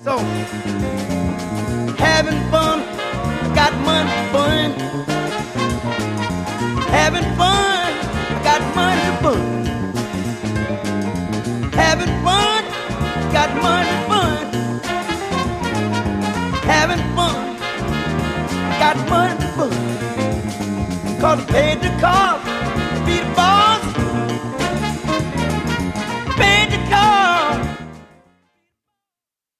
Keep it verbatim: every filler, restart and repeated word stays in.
So, having fun, got money fun. Having fun, got money fun. Having fun, got money fun. Having fun, got money fun. Cause I paid the cost, be the boss.